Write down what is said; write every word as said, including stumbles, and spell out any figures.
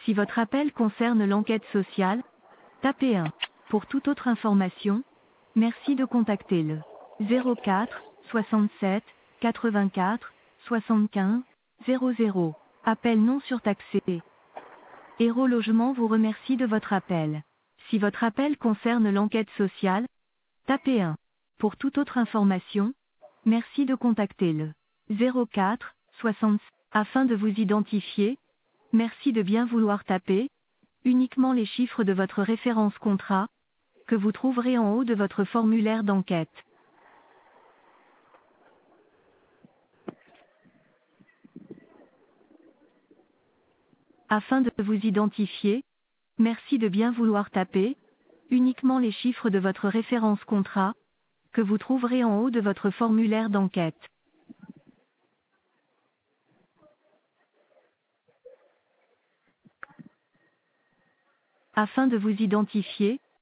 Si votre appel concerne l'enquête sociale, tapez un. Pour toute autre information, merci de contacter le zéro quatre soixante-sept quatre-vingt-quatre soixante-quinze zéro zéro. Appel non surtaxé. Héros Logement vous remercie de votre appel. Si votre appel concerne l'enquête sociale, tapez un. Pour toute autre information, merci de contacter le zéro quatre soixante afin de vous identifier. Merci de bien vouloir taper uniquement les chiffres de votre référence contrat que vous trouverez en haut de votre formulaire d'enquête. Afin de vous identifier, merci de bien vouloir taper uniquement les chiffres de votre référence contrat que vous trouverez en haut de votre formulaire d'enquête. Afin de vous identifier,